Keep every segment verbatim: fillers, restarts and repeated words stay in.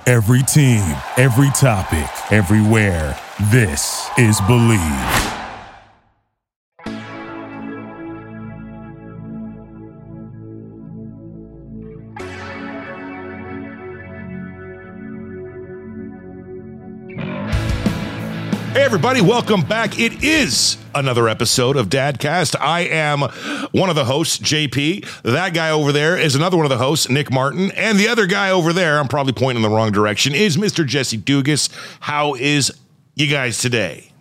Every team, every topic, everywhere. This is Believe. Hey everybody, welcome back. It is another episode of Dadcast. I am one of the hosts, J P. That guy over there is another one of the hosts, Nick Martin. And the other guy over there, I'm probably pointing in the wrong direction, is Mister Jesse Dugas. How is you guys today?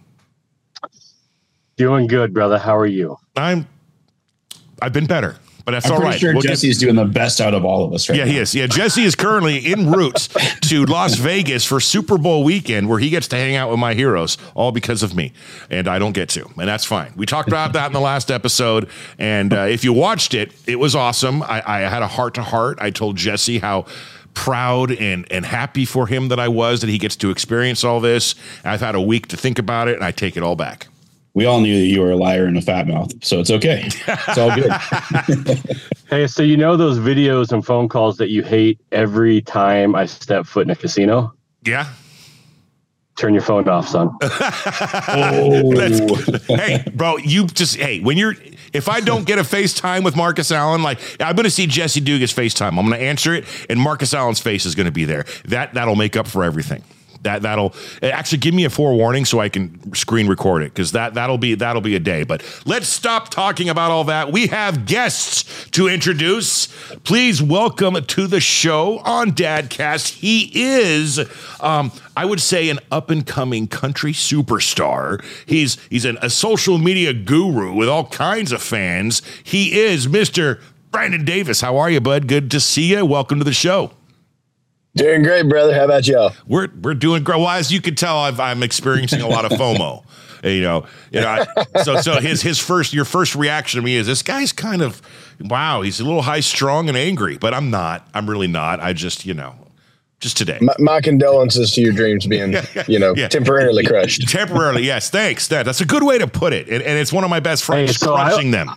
Doing good, brother. How are you? I'm, I've been better. But that's I'm all pretty right. sure We'll Jesse's get, doing the best out of all of us right yeah, now. he is. Yeah, Jesse is currently en route to Las Vegas for Super Bowl weekend, where he gets to hang out with my heroes, all because of me, and I don't get to, and that's fine. We talked about that in the last episode, and uh, if you watched it, it was awesome. I, I had a heart to heart. I told Jesse how proud and and happy for him that I was that he gets to experience all this. I've had a week to think about it, and I take it all back. We all knew that you were a liar and a fat mouth, so it's okay. It's all good. Hey, so you know those videos and phone calls that you hate every time I step foot in a casino? Yeah. Turn your phone off, son. Oh. That's, hey, bro, you just, hey, when you're, if I don't get a FaceTime with Marcus Allen, like I'm going to see Jesse Dugas FaceTime. I'm going to answer it, and Marcus Allen's face is going to be there. That, that'll make up for everything. That that'll actually give me a forewarning so I can screen record it, because that that'll be that'll be a day. But let's stop talking about all that. We have guests to introduce. Please welcome to the show on Dadcast. He is, um, I would say, an up and coming country superstar. He's he's an, a social media guru with all kinds of fans. He is Mister Brandon Davis. How are you, bud? Good to see you. Welcome to the show. Doing great, brother. How about y'all? We're we're doing great. Well, as you can tell, I've, I'm experiencing a lot of FOMO. you know, you know. I, so so his his first your first reaction to me is, this guy's kind of, wow, he's a little high strung and angry, but I'm not. I'm really not. I just you know, just today. My, my condolences to your dreams being you know yeah. temporarily crushed. Temporarily, yes. Thanks. That that's a good way to put it, and, and it's one of my best friends hey, so crushing I, them.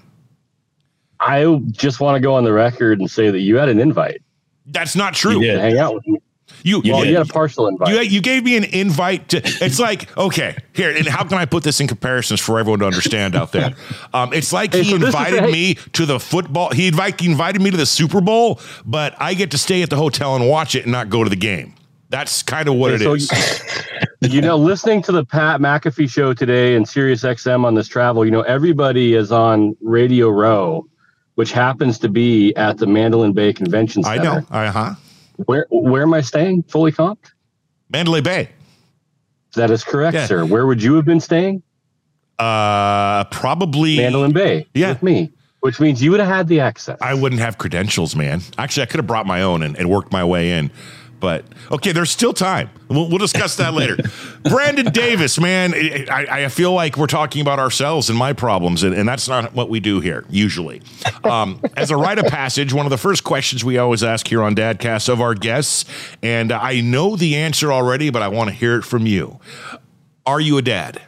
I just want to go on the record and say that you had an invite. That's not true. To hang out with me. You, well, you had a partial invite. You, you gave me an invite to, it's like, okay, here, and how can I put this in comparisons for everyone to understand out there? Um, it's like hey, he so invited is, me to the football, he, invite, he invited me to the Super Bowl, but I get to stay at the hotel and watch it and not go to the game. That's kind of what hey, it so is. You, you know, listening to the Pat McAfee show today and Sirius X M on this travel, you know, everybody is on Radio Row, which happens to be at the Mandalay Bay Convention Center. I know. Uh-huh. Where where am I staying? Fully comped? Mandalay Bay. That is correct, yeah. sir. Where would you have been staying? Uh, probably Mandalay Bay. Yeah. With me, which means you would have had the access. I wouldn't have credentials, man. Actually, I could have brought my own and, and worked my way in. But, okay, there's still time. We'll, we'll discuss that later. Brandon Davis, man, I, I feel like we're talking about ourselves and my problems, and, and that's not what we do here, usually. Um, as a rite of passage, one of the first questions we always ask here on Dadcast of our guests, and I know the answer already, but I want to hear it from you. Are you a dad?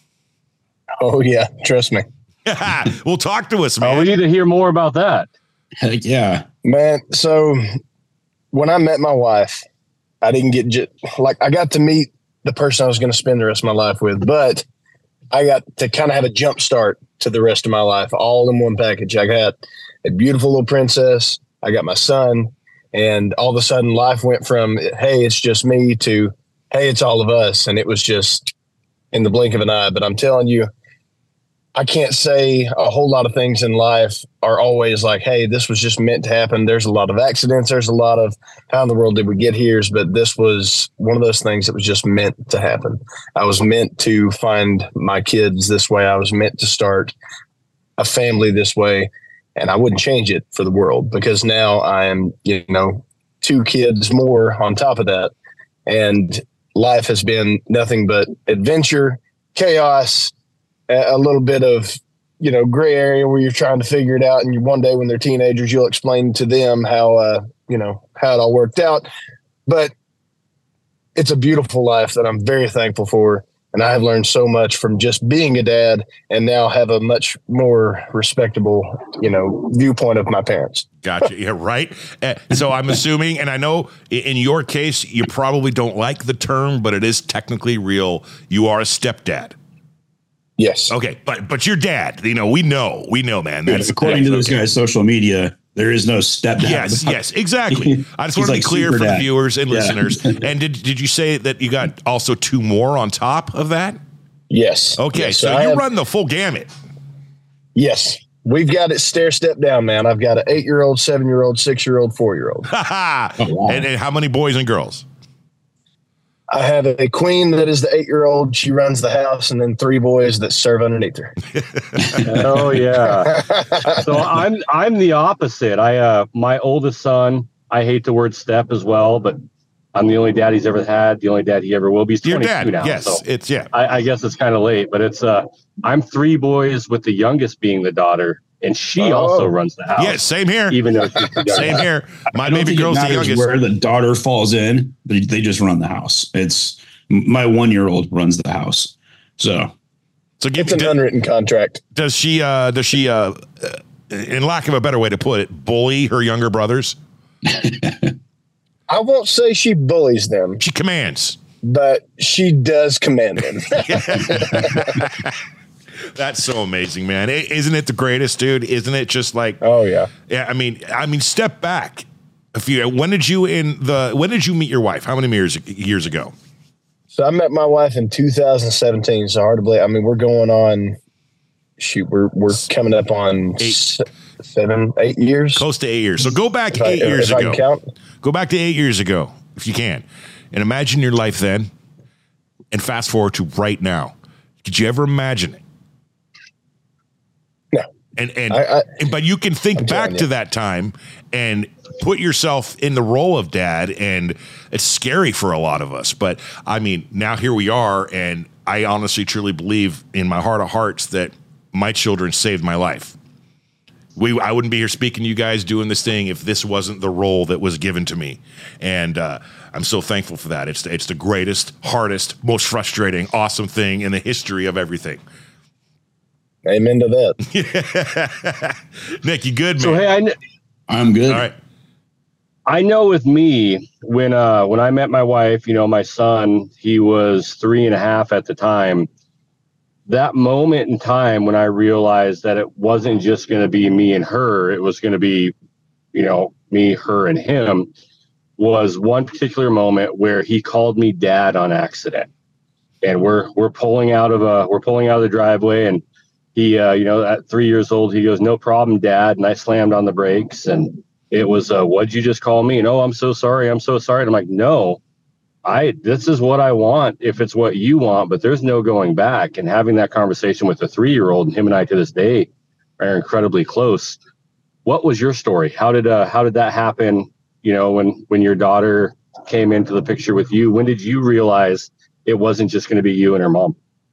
Oh, yeah. Trust me. Well, talk to us, man. Oh, we need to hear more about that. Heck yeah. Man, so when I met my wife, I didn't get j- like I got to meet the person I was going to spend the rest of my life with, but I got to kind of have a jump start to the rest of my life, all in one package. I got a beautiful little princess. I got my son, and all of a sudden life went from, hey, it's just me to, hey, it's all of us. And it was just in the blink of an eye. But I'm telling you, I can't say a whole lot of things in life are always like, hey, this was just meant to happen. There's a lot of accidents. There's a lot of how in the world did we get here? But this was one of those things that was just meant to happen. I was meant to find my kids this way. I was meant to start a family this way. And I wouldn't change it for the world, because now I am, you know, two kids more on top of that. And life has been nothing but adventure, chaos, a little bit of, you know, gray area where you're trying to figure it out. And you, one day when they're teenagers, you'll explain to them how, uh, you know, how it all worked out. But it's a beautiful life that I'm very thankful for. And I have learned so much from just being a dad, and now have a much more respectable, you know, viewpoint of my parents. Gotcha. Yeah, right. Uh, so I'm assuming, and I know in your case, you probably don't like the term, but it is technically real. You are a stepdad. Yes. Okay, but but your dad, you know, we know, we know, man. That's according to this guy's social media. There is no stepdad. Yes, yes, exactly. I just want to like be clear for dad. the viewers and Yeah. listeners. And did did you say that you got also two more on top of that? Yes. Okay, Yes. so I you have- run the full gamut. Yes. We've got it stair step down, man. I've got an eight year old, seven year old, six year old, four year old. Oh, wow. and, and how many boys and girls? I have a queen that is the eight year old. She runs the house, and then three boys that serve underneath her. Oh yeah. So I'm I'm the opposite. I uh my oldest son, I hate the word step as well, but I'm the only dad he's ever had, the only dad he ever will be. He's Your twenty-two dad, now. yes, So it's yeah. I, I guess it's kind of late, but it's uh I'm three boys with the youngest being the daughter, and she Oh. also runs the house. Yes, same here. Even though she's the youngest. Same here. My I don't baby think it girl's the matters youngest. where the daughter falls in. They, they just run the house. It's my one year old runs the house. So So give, It's an do- unwritten contract. does she? Uh, does she? Uh, uh, in lack of a better way to put it, bully her younger brothers? I won't say she bullies them, She commands. but she does command them. That's so amazing, man. I- Isn't it the greatest, dude? Isn't it just like? Oh, yeah. Yeah, I mean, I mean, step back. A few. When did you in the? When did you meet your wife? How many years years ago? So I met my wife in two thousand seventeen. So hard to believe. I mean, we're going on, shoot, we're, we're coming up on Eight. se- seven, eight years. Close to eight years. So go back If I- eight years if I can ago. count. Go back to eight years ago, if you can, and imagine your life then, and fast forward to right now. Could you ever imagine it? No. And and, I- I- and but you can think I'm back telling to you. that time and put yourself in the role of dad, and it's scary for a lot of us. But I mean, now here we are, and I honestly, truly believe in my heart of hearts that my children saved my life. We, I wouldn't be here speaking to you guys doing this thing if this wasn't the role that was given to me, and uh, I'm so thankful for that. It's the, it's the greatest, hardest, most frustrating, awesome thing in the history of everything. Amen to that. Nick, you good, man? So hey, I kn- I'm good. All right. I know with me, when uh when I met my wife, you know, my son, he was three and a half at the time. That moment in time when I realized that it wasn't just going to be me and her, it was going to be, you know, me, her, and him, was one particular moment where he called me dad on accident. And we're we're pulling out of a we're pulling out of the driveway, and he uh, you know, at three years old, he goes, "No problem, Dad," and I slammed on the brakes, and it was, uh, "What'd you just call me?" And, "Oh, I'm so sorry. I'm so sorry." And I'm like, "No, I, this is what I want if it's what you want, but there's no going back." And having that conversation with a three-year-old, and him and I to this day are incredibly close. What was your story? How did, uh, how did that happen? You know, when, when your daughter came into the picture with you, when did you realize it wasn't just going to be you and her mom?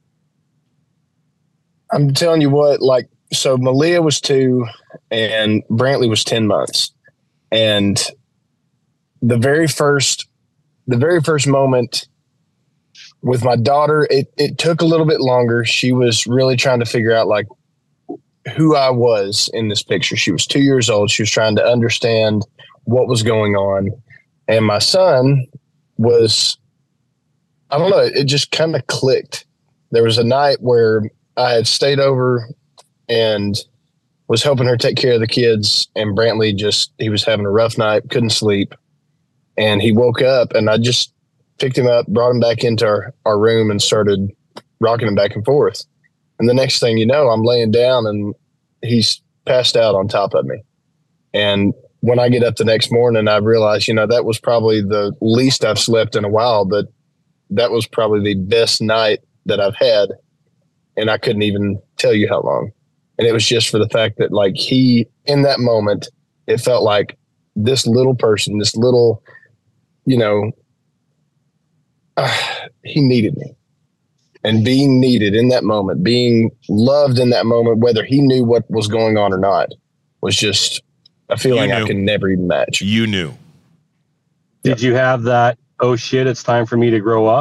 I'm telling you what, like, so Malia was two and Brantley was ten months. And the very first, the very first moment with my daughter, it, it took a little bit longer. She was really trying to figure out like who I was in this picture. She was two years old. She was trying to understand what was going on. And my son was, I don't know, it just kind of clicked. There was a night where I had stayed over and was helping her take care of the kids, and Brantley just, he was having a rough night, couldn't sleep. And he woke up, and I just picked him up, brought him back into our, our room, and started rocking him back and forth. And the next thing you know, I'm laying down and he's passed out on top of me. And when I get up the next morning, I realized, you know, that was probably the least I've slept in a while, but that was probably the best night that I've had. And I couldn't even tell you how long. And it was just for the fact that, like, he, in that moment, it felt like this little person, this little, you know, uh, he needed me. And being needed in that moment, being loved in that moment, whether he knew what was going on or not, was just a feeling I can never even match. You knew. Did you have that, "Oh shit, it's time for me to grow up"?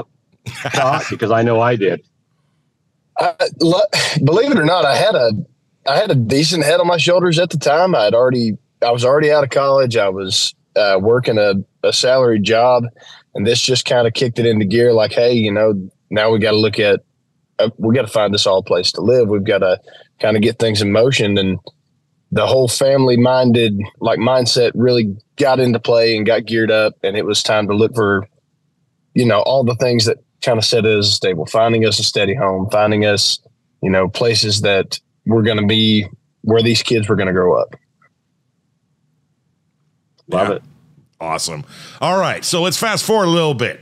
thought? Because I know I did. I, lo- believe it or not, I had a I had a decent head on my shoulders at the time. I had already I was already out of college. I was uh, working a, a salary job, and this just kind of kicked it into gear. Like, hey, you know, now we got to look at uh, we got to find this all place to live. We've got to kind of get things in motion, and the whole family minded like mindset really got into play and got geared up, and it was time to look for, you know, all the things that kind of set us stable, finding us a steady home, finding us, you know, places that we're going to be where these kids were going to grow up. Love Yeah. it. Awesome. All right. So let's fast forward a little bit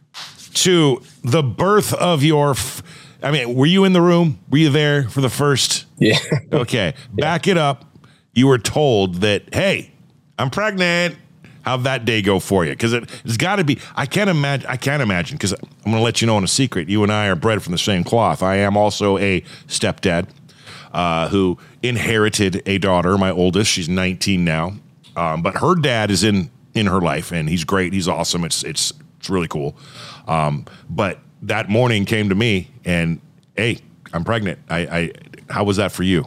to the birth of your. F- I mean, were you in the room? Were you there for the first? Yeah. Okay. Back it up. You were told that, hey, I'm pregnant. How'd that day go for you? Because it, it's got to be. I can't imagine. I can't imagine. Because I'm going to let you know in a secret. You and I are bred from the same cloth. I am also a stepdad uh, who inherited a daughter. My oldest. She's nineteen now. Um, but her dad is in in her life, and he's great. He's awesome. It's it's it's really cool. Um, but that morning came to me, and hey, I'm pregnant. I, I how was that for you?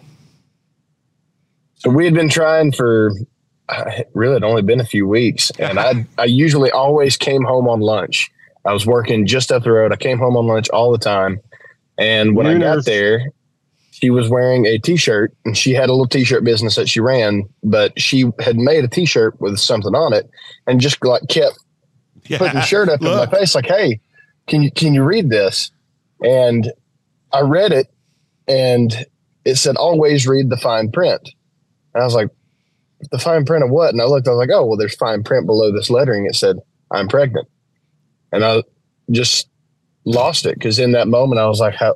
So we had been trying for uh, really had only been a few weeks, and I I usually always came home on lunch. I was working just up the road. I came home on lunch all the time, and when I got Yes. there, she was wearing a T-shirt, and she had a little T-shirt business that she ran, but she had made a T-shirt with something on it, and just like kept Yeah, putting the shirt up look. in my face, like, "Hey, can you can you read this?" And I read it, and it said, "Always read the fine print." And I was like, "The fine print of what?" And I looked, I was like, "Oh, well, there's fine print below this lettering." It said, "I'm pregnant." And I just lost it, because in that moment I was like, how,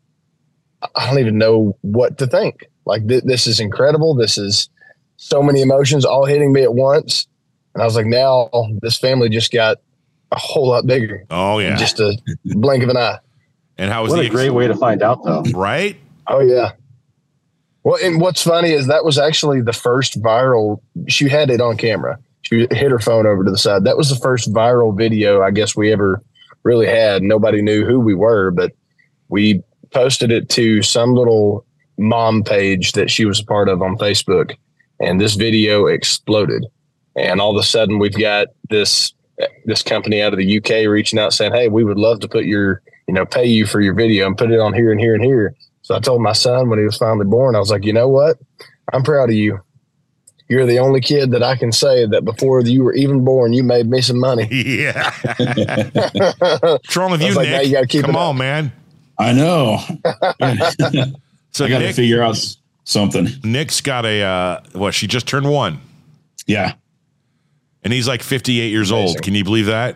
I don't even know what to think. Like, th- this is incredible. This is so many emotions all hitting me at once. And I was like, now this family just got a whole lot bigger. Oh yeah. In just a blink of an eye. And how was What the a great way to find out, though. right? Oh yeah. Well, and what's funny is that was actually the first viral. She had it on camera. She hit her phone over to the side. That was the first viral video I guess we ever really had. Nobody knew who we were, but we posted it to some little mom page that she was a part of on Facebook, and this video exploded. And all of a sudden, we've got this this company out of the U K reaching out saying, "Hey, we would love to put your, you know, pay you for your video and put it on here and here and here." So I told my son when he was finally born, I was like, "You know what? I'm proud of you. You're the only kid that I can say that before you were even born, you made me some money." Yeah. What's wrong with I you, was like, "Now Nick? you gotta keep Come it on, up." man. I know. So I got to Nick, figure out s- something. Nick's got a uh, what? She just turned one, Yeah. and he's like fifty-eight years old. Amazing. Can you believe that?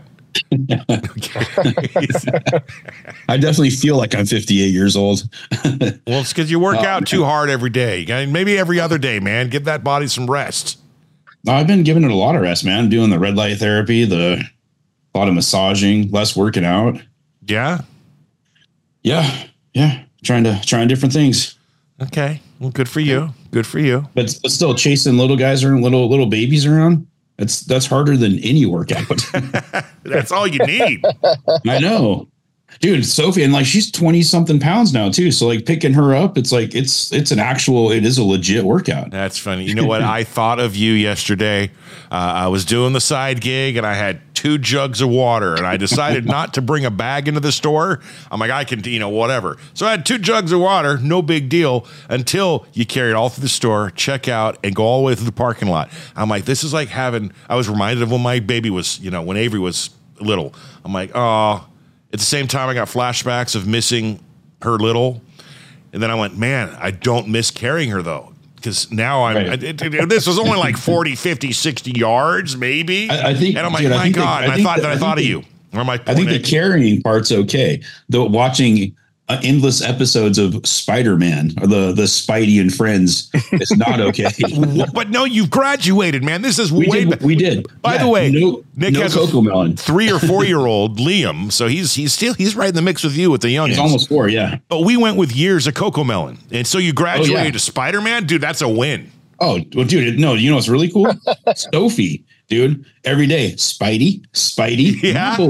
I definitely feel like I'm fifty-eight years old. Well, it's because you work Oh, out man. too hard every day. And maybe every other day, man. Give that body some rest. No, I've been giving it a lot of rest, man. Doing the red light therapy, the a lot of massaging, less working out. Yeah. Yeah. Yeah. Trying to trying different things. Okay. Well, good for you. Good for you. But, but still chasing little guys around, little little babies around. That's that's harder than any workout. That's all you need. I know. Dude, Sophie, and like she's twenty something pounds now too. So like picking her up, it's like it's it's an actual, it is a legit workout. That's funny. You know what? I thought of you yesterday. Uh, I was doing the side gig and I had two jugs of water and I decided not to bring a bag into the store. I'm like, I can, you know, whatever. So I had two jugs of water, no big deal, until you carry it all through the store, check out, and go all the way through the parking lot. I'm like, this is like having, I was reminded of when my baby was, you know, when Avery was little. I'm like, oh, at the same time, I got flashbacks of missing her little. And then I went, man, I don't miss carrying her though. Because now I'm, Right. it, it, this was only like forty, fifty, sixty yards, maybe. I- I think- and I'm like, dude, I my think the- God. I and I think thought the- that I, I thought of think you. Or my I think the carrying part's okay. Though watching uh, endless episodes of Spider-Man or the the Spidey and Friends is not okay. But no, you've graduated, man. This is we way did. back. We did. By Yeah, the way, no, Nick no has a Coco Melon. three or four year old Liam. So he's he's still he's right in the mix with you with the youngins. He's almost four. Yeah. But we went with years of Coco Melon. And so you graduated Oh, yeah. to Spider-Man? Dude, that's a win. Oh, well, dude. No, you know what's really cool? Sophie, dude. Every day, Spidey, Spidey. Yeah. Boy.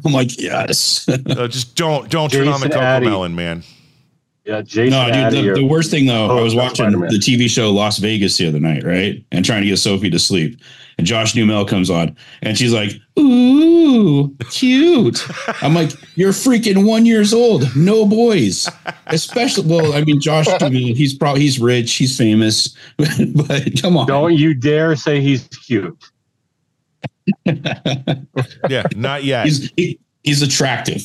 I'm like, yes. Uh, just don't don't turn on the Jason Coco Addy. Melon, man. Yeah, Jason. No, dude, Addy the, or- the worst thing though, Oh, I was that's watching Spider-Man. the T V show Las Vegas the other night, right? And trying to get Sophie to sleep. And Josh Duhamel comes on and she's like, ooh, cute. I'm like, you're freaking one years old. No boys. Especially, well, I mean, Josh Duhamel, he's probably, he's rich, he's famous, but come on. Don't you dare say he's cute. Yeah, not yet. He's, he, he's attractive.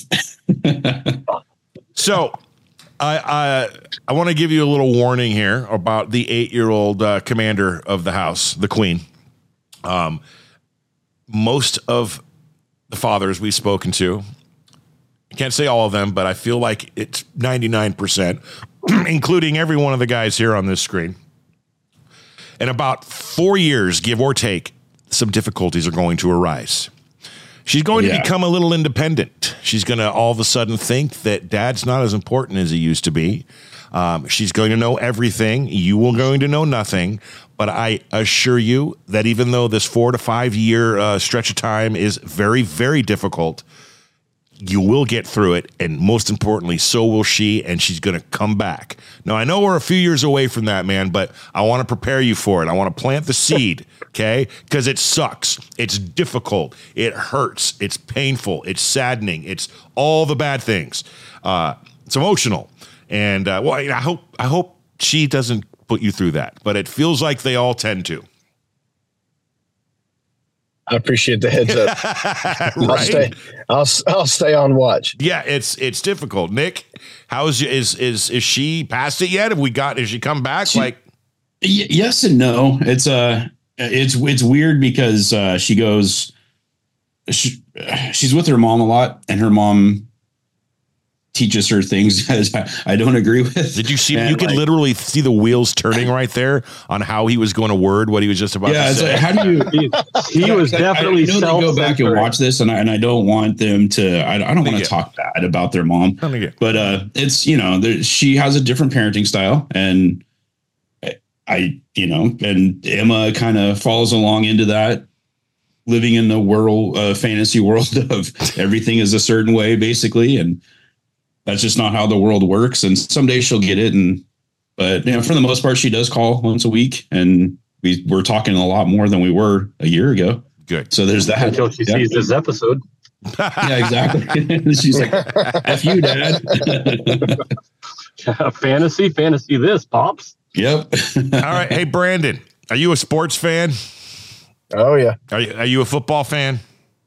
So, I I, I want to give you a little warning here about the eight-year-old uh, commander of the house, the queen. Um, most of the fathers we've spoken to, I can't say all of them, but I feel like it's ninety-nine percent, including every one of the guys here on this screen. In about four years, give or take, some difficulties are going to arise. She's going Yeah. to become a little independent. She's going to all of a sudden think that dad's not as important as he used to be. Um, she's going to know everything. You are going to know nothing. But I assure you that even though this four to five year uh, stretch of time is very, very difficult, you will get through it. And most importantly, so will she. And she's going to come back. Now, I know we're a few years away from that, man, but I want to prepare you for it. I want to plant the seed, okay? Because it sucks. It's difficult. It hurts. It's painful. It's saddening. It's all the bad things. Uh, it's emotional. And uh, well, I hope I hope she doesn't put you through that, but it feels like they all tend to. I appreciate the heads up. I'll Right? stay. I'll I'll stay on watch. Yeah, it's it's difficult. Nick, how's is is is she past it yet? Have we got? Has she come back? She- like, Y- yes and no. It's uh it's it's weird because uh, she goes, she, she's with her mom a lot, and her mom teaches her things that I don't agree with. did you see? And, You could like, literally see the wheels turning right there on how he was going to word what he was just about yeah. to It's say. like, how do you? He, he was I- definitely I, know they go back and self-censoring. watch this, and I and I don't want them to. I, I don't want Yeah. to talk bad about their mom, Let me get- but uh, it's you know there, she has a different parenting style, and I, I you know, and Emma kind of falls along into that, living in the world, uh, fantasy world of everything is a certain way, basically, and that's just not how the world works. And someday she'll get it, and but you know, for the most part, she does call once a week, and we we're talking a lot more than we were a year ago. Good. So there's that. Until she Yeah. sees this episode. Yeah, exactly. She's like, F you, Dad. fantasy, fantasy this, Pops. Yep. All right, hey Brandon, are you a sports fan? Oh yeah, Are you, are you a football fan?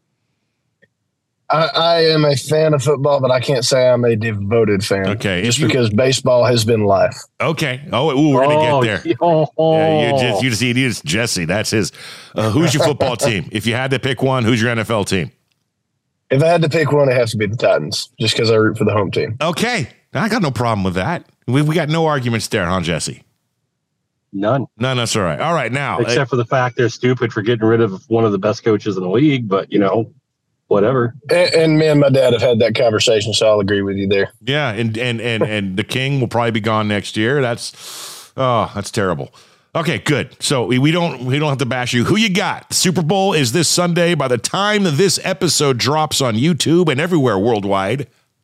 I, I am a fan of football, but I can't say I'm a devoted fan. Okay, just if you- because baseball has been life. Okay. Oh, ooh, we're gonna Oh, get there. oh, Yeah, you just you just, you just Jesse. That's his. Uh, who's your football team? If you had to pick one, who's your N F L team? If I had to pick one, it has to be the Titans, just because I root for the home team. Okay, I got no problem with that. We we got no arguments there, huh, Jesse? None. No, that's all right. All right, now Except for the fact they're stupid for getting rid of one of the best coaches in the league, but you know, whatever. And, and me and my dad have had that conversation, so I'll agree with you there. yeah, and and and and the King will probably be gone next year. That's oh, that's terrible. Okay, good. So we, we don't we don't have to bash you. Who you got? The Super Bowl is this Sunday. By the time this episode drops on YouTube and everywhere worldwide,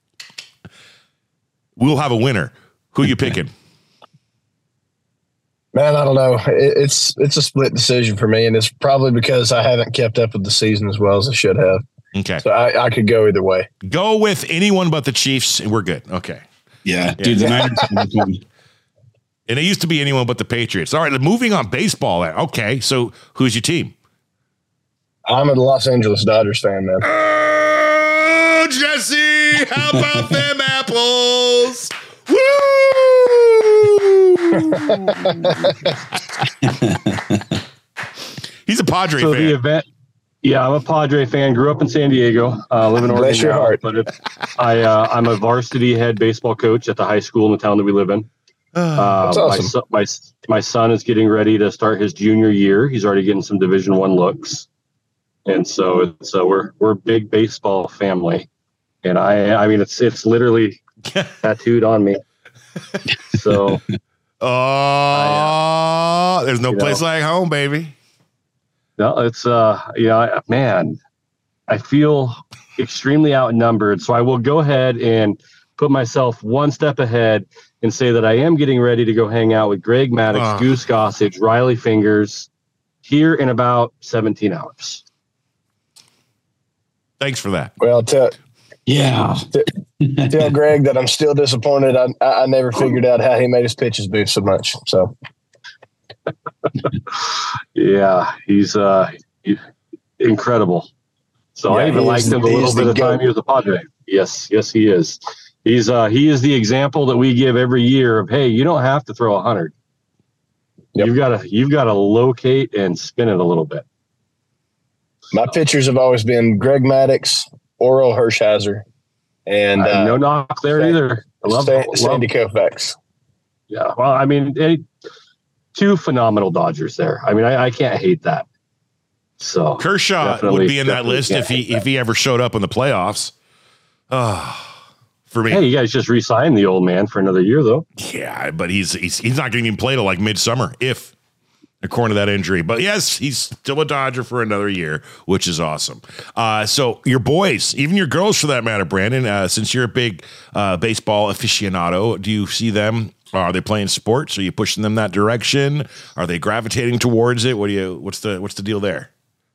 we'll have a winner. Who you picking? Man, I don't know. It, it's it's a split decision for me, and it's probably because I haven't kept up with the season as well as I should have. Okay, So I, I could go either way. go with anyone but the Chiefs, and we're good. Okay. Yeah, dude. The Niners. And it used to be anyone but the Patriots. All right, moving on baseball. Okay, so who's your team? I'm a Los Angeles Dodgers fan, man. Oh, Jesse, how about them apples? Woo! He's a Padre So fan. the event, yeah, I'm a Padre fan. Grew up in San Diego, uh, live in Oregon Bless your now. heart. But if I, uh, I'm a varsity head baseball coach at the high school in the town that we live in. Uh, That's my, awesome. son, my my son is getting ready to start his junior year. He's already getting some Division One looks, and so it's uh, we're we're a big baseball family. And I I mean it's it's literally tattooed on me. So Oh, there's no You place know. like home, baby. no, it's uh yeah I, man, I feel extremely outnumbered. So I will go ahead and put myself one step ahead and say that I am getting ready to go hang out with Greg Maddux, uh. Goose Gossage, Riley Fingers here in about seventeen hours. Thanks for that. Well, tell, yeah. T- tell Greg that I'm still disappointed. I, I never figured out how he made his pitches move so much. So, yeah, he's uh, he, incredible. So yeah, I even liked him a little bit of time he was a Padre. Yes, yes, he is. He's uh, he is the example that we give every year of, hey, you don't have to throw a hundred. Yep. You've got to you've got to locate and spin it a little bit. My pitchers have always been Greg Maddux, Orel Hershiser, and uh, no knock there Sandy, either. I love, Sandy, love Sandy Koufax. Yeah, well, I mean, it, two phenomenal Dodgers there. I mean, I, I can't hate that. So Kershaw would be in that list if he if he ever showed up in the playoffs. Oh, for me. Hey, you guys just re-signed the old man for another year, though. Yeah, but he's he's he's not going to even play till like midsummer, if according to that injury. But yes, he's still a Dodger for another year, which is awesome. Uh, so your boys, even your girls for that matter, Brandon, uh, since you're a big uh, baseball aficionado, do you see them? Are they playing sports? Are you pushing them that direction? Are they gravitating towards it? What do you? What's the what's the deal there?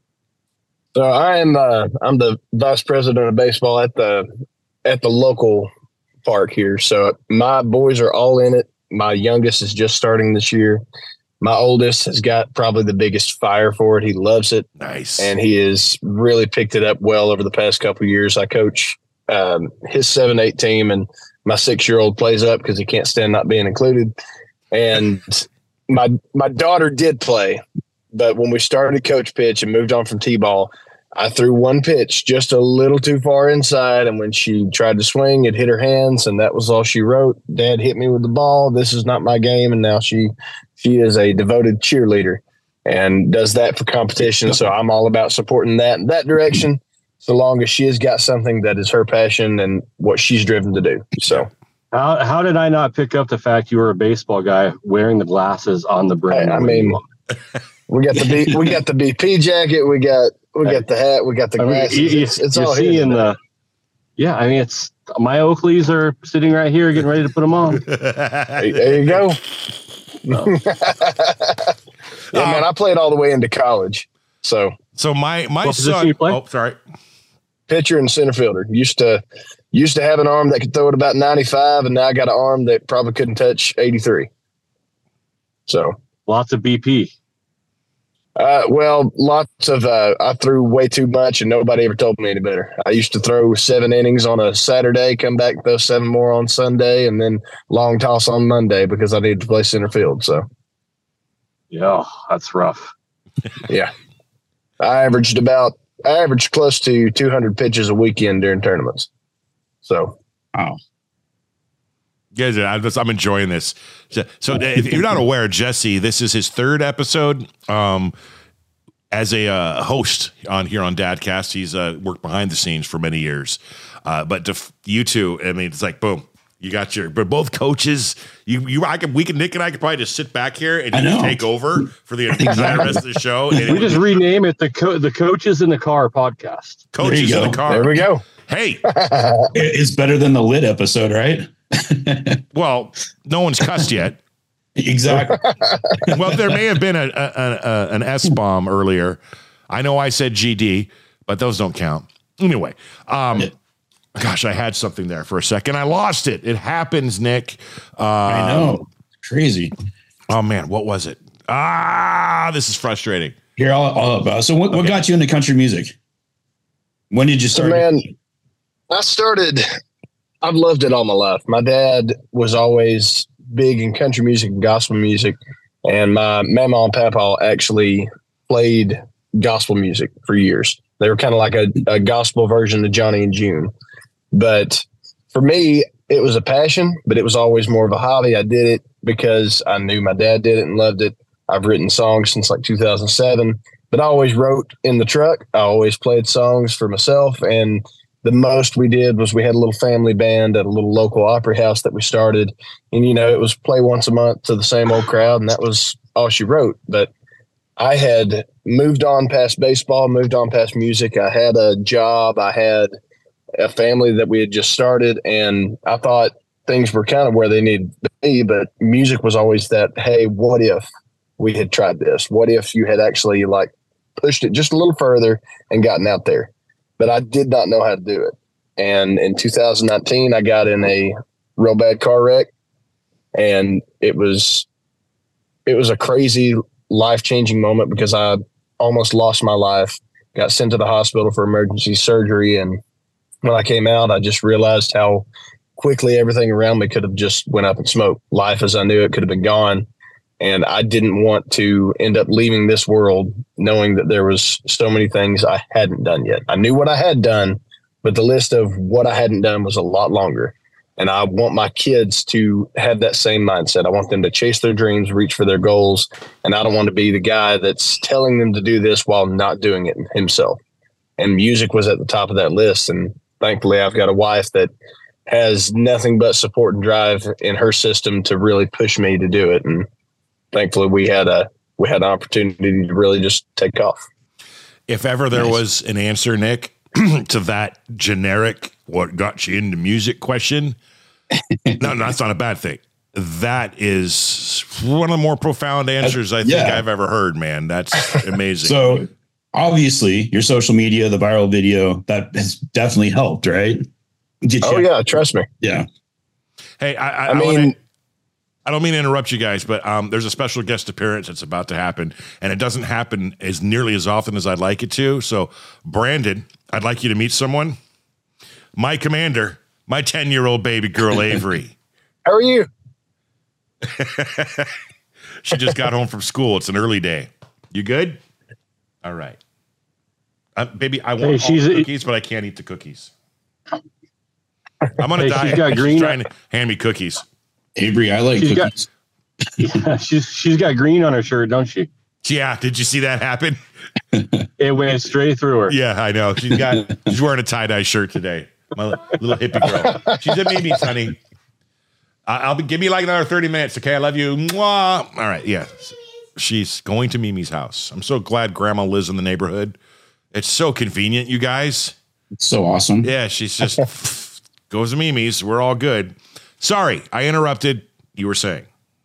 So I am uh, I'm the vice president of baseball at the at the local park here. So my boys are all in it. My youngest is just starting this year. My oldest has got probably the biggest fire for it. He loves it. Nice. And he has really picked it up well over the past couple of years. I coach um, his seven eight team, and my six-year-old plays up because he can't stand not being included. And my my daughter did play, but when we started coach pitch and moved on from T-ball, I threw one pitch just a little too far inside, and when she tried to swing, it hit her hands, and that was all she wrote. Dad hit me with the ball. This is not my game, and now she she is a devoted cheerleader and does that for competition. So I'm all about supporting that in that direction, so long as she has got something that is her passion and what she's driven to do. So how how did I not pick up the fact you were a baseball guy wearing the glasses on the brand? I, I mean, we got the B, we got the B P jacket, we got. We got the hat. We got the glasses. I mean, you, it's it's all here. The, yeah, I mean, it's my Oakleys are sitting right here, getting ready to put them on. there, there you go. No. yeah, um, man, I played all the way into college. So, so my my son. Oh, sorry. Pitcher and center fielder. Used to used to have an arm that could throw it about ninety-five, and now I got an arm that probably couldn't touch eighty-three. So lots of B P. Uh, well, lots of, uh, I threw way too much and nobody ever told me any better. I used to throw seven innings on a Saturday, come back, throw seven more on Sunday, and then long toss on Monday because I needed to play center field. So, yeah, that's rough. yeah. I averaged about, I averaged close to two hundred pitches a weekend during tournaments. So, wow. Guys, I'm, just, I'm enjoying this. So, so if you're not aware, Jesse, this is his third episode um, as a uh, host on here on Dadcast. He's uh, worked behind the scenes for many years. Uh, but to f- you two, I mean, it's like, boom, you got your, but both coaches, you, you, I could, we can, Nick and I could probably just sit back here and just take over for the entire rest of the show. And we just rename it the co- the Coaches in the Car podcast. Coaches in the Car. There we go. Hey, it's better than the lit episode, right? Well, no one's cussed yet. Exactly. Well, there may have been a, a, a an S bomb earlier. I know I said G D, but those don't count. Anyway, um, gosh, I had something there for a second. I lost it. It happens, Nick. Uh, I know. Crazy. Oh man, what was it? Ah, this is frustrating. Here, all, all about. So, what, okay. what got you into country music? When did you start? So, man, I started. I've loved it all my life. My dad was always big in country music and gospel music, and my mama and papa actually played gospel music for years. They were kind of like a, a gospel version of Johnny and June. But for me, it was a passion, but it was always more of a hobby. I did it because I knew my dad did it and loved it. I've written songs since like two thousand seven, but I always wrote in the truck. I always played songs for myself, and the most we did was we had a little family band at a little local opera house that we started. And, you know, it was play once a month to the same old crowd, and that was all she wrote. But I had moved on past baseball, moved on past music. I had a job. I had a family that we had just started, and I thought things were kind of where they needed to be, but music was always that, hey, what if we had tried this? What if you had actually like pushed it just a little further and gotten out there? But I did not know how to do it. And in two thousand nineteen, I got in a real bad car wreck, and it was, it was a crazy life-changing moment because I almost lost my life, got sent to the hospital for emergency surgery. And when I came out, I just realized how quickly everything around me could have just went up in smoke. Life as I knew it could have been gone. And I didn't want to end up leaving this world knowing that there was so many things I hadn't done yet. I knew what I had done, but the list of what I hadn't done was a lot longer. And I want my kids to have that same mindset. I want them to chase their dreams, reach for their goals. And I don't want to be the guy that's telling them to do this while not doing it himself. And music was at the top of that list. And thankfully, I've got a wife that has nothing but support and drive in her system to really push me to do it. And thankfully, we had a we had an opportunity to really just take off. If ever there nice. was an answer, Nick, to that generic "what got you into music" question, no, no, that's not a bad thing. That is one of the more profound answers I think yeah. I've ever heard, man. That's amazing. So obviously, your social media, the viral video, that has definitely helped, right? Get oh, you- yeah, trust me. Yeah. Hey, I, I, I I mean, wanna, I don't mean to interrupt you guys, but um, there's a special guest appearance that's about to happen, and it doesn't happen as nearly as often as I'd like it to. So, Brandon, I'd like you to meet someone. My commander, my ten-year-old baby girl, Avery. How are you? She just got home from school. It's an early day. You good? All right. Uh, baby, I want hey, all the cookies, but I can't eat the cookies. I'm on a hey, diet. She's got green. She's trying to hand me cookies. Avery, I like she's cookies. Got, yeah, she's she's got green on her shirt, don't she? Yeah. Did you see that happen? It went straight through her. Yeah, I know. She's got. She's wearing a tie-dye shirt today. My little hippie girl. She's a Mimi's, honey. I'll be. Give me like another thirty minutes, okay? I love you. Mwah. All right. Yeah. She's going to Mimi's house. I'm so glad Grandma lives in the neighborhood. It's so convenient, you guys. It's so awesome. Yeah. She's just goes to Mimi's. We're all good. Sorry, I interrupted. You were saying.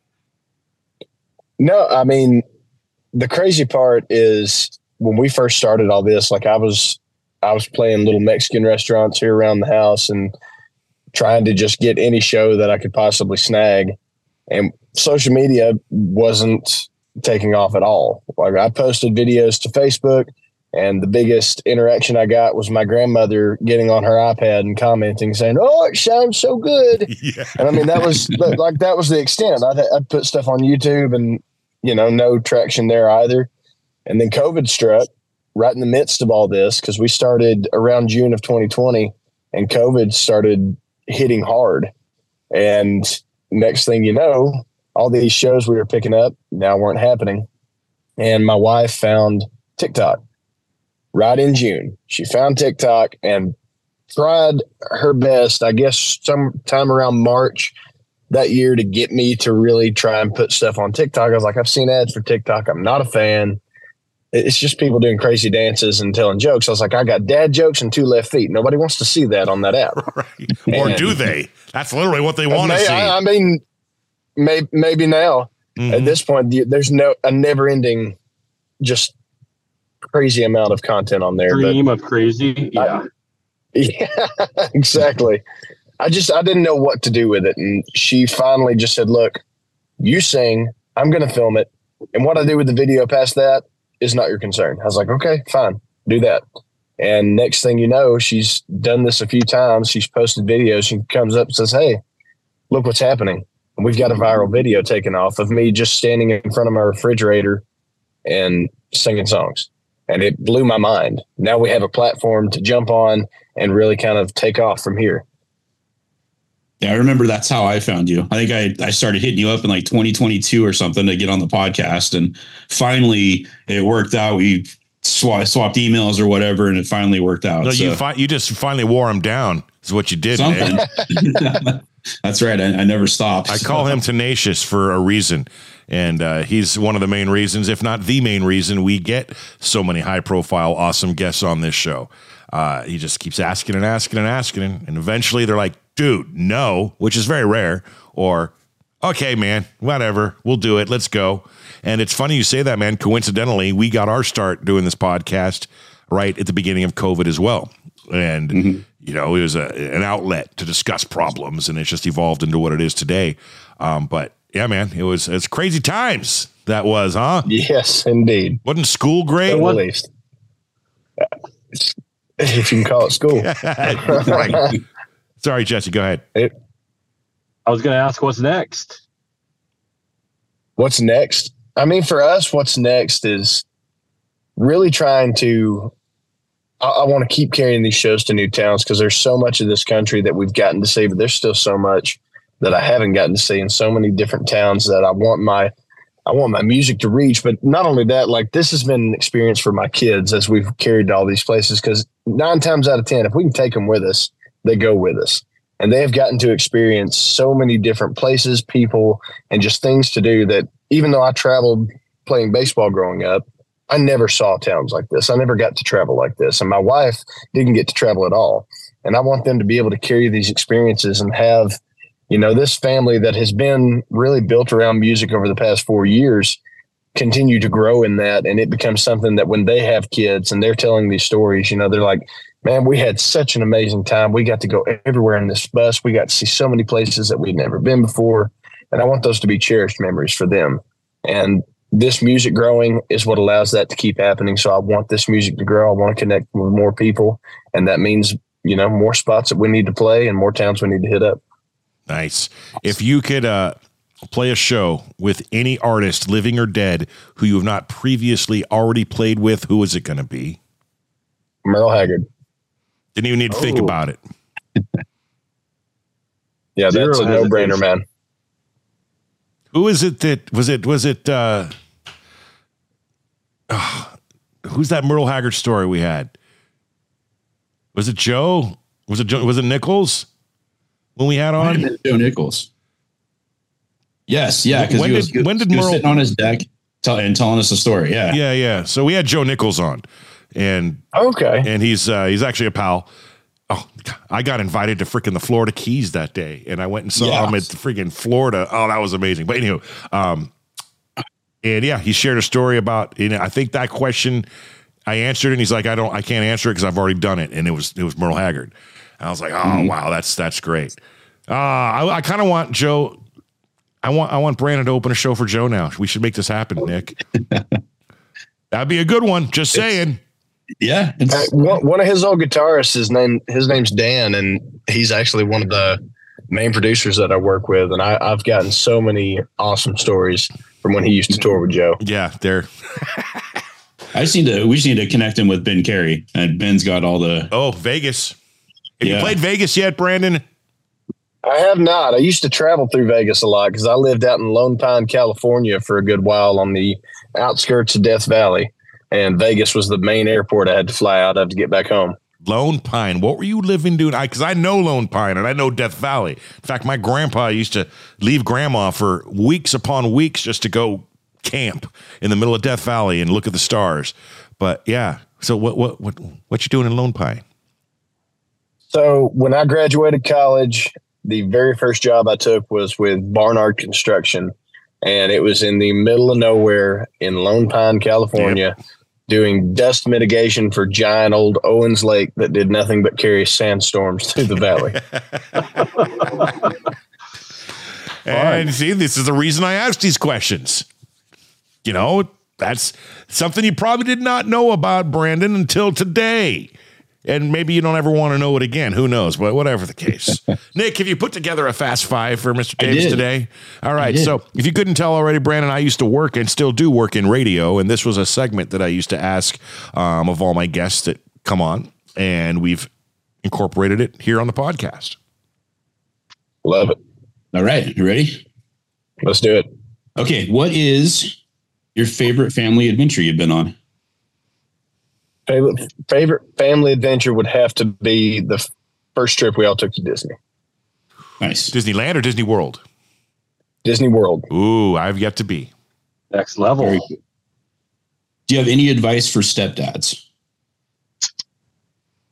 No, I mean, the crazy part is when we first started all this, like I was, I was playing little Mexican restaurants here around the house and trying to just get any show that I could possibly snag. And social media wasn't taking off at all. Like I posted videos to Facebook, and the biggest interaction I got was my grandmother getting on her iPad and commenting, saying, "Oh, it sounds so good." Yeah. And I mean, that was like, that was the extent. I'd, I'd put stuff on YouTube and, you know, no traction there either. And then COVID struck right in the midst of all this, because we started around June of twenty twenty and COVID started hitting hard. And next thing you know, all these shows we were picking up now weren't happening. And my wife found TikTok. Right in June, she found TikTok and tried her best, I guess sometime around March that year, to get me to really try and put stuff on TikTok. I was like, I've seen ads for TikTok. I'm not a fan. It's just people doing crazy dances and telling jokes. I was like, I got dad jokes and two left feet. Nobody wants to see that on that app. Right. Or do they? That's literally what they want to see. I, I mean, maybe, maybe now mm-hmm. at this point, there's no a never ending, just crazy amount of content on there. Stream of crazy. Yeah. I, yeah, exactly. I just, I didn't know what to do with it. And she finally just said, look, you sing, I'm going to film it. And what I do with the video past that is not your concern. I was like, okay, fine, do that. And next thing you know, she's done this a few times. She's posted videos. She comes up and says, hey, look what's happening. And we've got a viral video taken off of me just standing in front of my refrigerator and singing songs. And it blew my mind. Now we have a platform to jump on and really kind of take off from here. Yeah, I remember that's how I found you. I think I, I started hitting you up in like twenty twenty-two or something to get on the podcast. And finally it worked out. We sw- swapped emails or whatever, and it finally worked out. No, so. you, fi- you just finally wore him down is what you did, man. That's right. I, I never stopped. I call him tenacious for a reason. And uh, he's one of the main reasons, if not the main reason, we get so many high-profile, awesome guests on this show. uh, he just keeps asking and asking and asking. And eventually they're like, dude, no, which is very rare. Or, okay, man, whatever, we'll do it. Let's go. And it's funny you say that, man. Coincidentally, we got our start doing this podcast right at the beginning of COVID as well. And, mm-hmm. you know, it was a, an outlet to discuss problems, and it's just evolved into what it is today. Um, but yeah, man, it was, it's crazy times that was, huh? Yes, indeed. Wasn't school great? At least. If you can call it school. Right. Sorry, Jesse, go ahead. It, I was going to ask what's next. What's next? I mean, for us, what's next is really trying to, I, I want to keep carrying these shows to new towns because there's so much of this country that we've gotten to see, but there's still so much that I haven't gotten to see in so many different towns that I want my, I want my music to reach. But not only that, like this has been an experience for my kids as we've carried to all these places, because nine times out of ten, if we can take them with us, they go with us. And they have gotten to experience so many different places, people, and just things to do that even though I traveled playing baseball growing up, I never saw towns like this. I never got to travel like this. And my wife didn't get to travel at all. And I want them to be able to carry these experiences and have, you know, this family that has been really built around music over the past four years continue to grow in that. And it becomes something that when they have kids and they're telling these stories, you know, they're like, man, we had such an amazing time. We got to go everywhere in this bus. We got to see so many places that we'd never been before. And I want those to be cherished memories for them. And this music growing is what allows that to keep happening. So I want this music to grow. I want to connect with more people. And that means, you know, more spots that we need to play and more towns we need to hit up. Nice. If you could uh, play a show with any artist, living or dead, who you have not previously already played with, who is it going to be? Merle Haggard. Didn't even need to oh. think about it. Yeah, that's a no-brainer, man. Who is it that was it? Was it? Uh, oh, who's that Merle Haggard story we had? Was it Joe? Was it Joe? Was it Nichols when we had on? Joe Nichols. Yes, yeah. Because when, he was, did, when did he Merle was sitting on his deck tell, and telling us the story? Yeah, yeah, yeah. So we had Joe Nichols on, and okay, and he's uh, he's actually a pal. Oh, I got invited to freaking the Florida Keys that day, and I went and saw yes. him at the freaking Florida. Oh, that was amazing. But anyway, um, and yeah, he shared a story about, you know, I think that question I answered, and he's like, I don't, I can't answer it because I've already done it, and it was it was Merle Haggard. And I was like, oh mm-hmm. wow, that's that's great. Uh, I, I kind of want Joe. I want I want Brandon to open a show for Joe now. We should make this happen, Nick. That'd be a good one. Just saying. Yeah, uh, one, one of his old guitarists, his name, his name's Dan, and he's actually one of the main producers that I work with. And I, I've gotten so many awesome stories from when he used to tour with Joe. Yeah, they're. I just need to. We just need to connect him with Ben Carey, and Ben's got all the. Oh, Vegas! Have yeah. you played Vegas yet, Brandon? I have not. I used to travel through Vegas a lot because I lived out in Lone Pine, California, for a good while on the outskirts of Death Valley. And Vegas was the main airport I had to fly out of to get back home. Lone Pine. What were you living doing? Because I, I know Lone Pine and I know Death Valley. In fact, my grandpa used to leave grandma for weeks upon weeks just to go camp in the middle of Death Valley and look at the stars. But yeah, so what what what what you doing in Lone Pine? So when I graduated college, the very first job I took was with Barnard Construction. And it was in the middle of nowhere in Lone Pine, California, yep. doing dust mitigation for giant old Owens Lake that did nothing but carry sandstorms through the valley. And see, this is the reason I asked these questions. You know, that's something you probably did not know about Brandon until today. And maybe you don't ever want to know it again. Who knows? But whatever the case. Nick, have you put together a fast five for Mister Davis today? All right. So if you couldn't tell already, Brandon, I used to work and still do work in radio. And this was a segment that I used to ask um, of all my guests that come on. And we've incorporated it here on the podcast. Love it. All right. You ready? Let's do it. Okay. What is your favorite family adventure you've been on? Favorite favorite family adventure would have to be the first trip we all took to Disney. Nice. Disneyland or Disney World? Disney World. Ooh, I've yet to be. Next level. Do you have any advice for stepdads?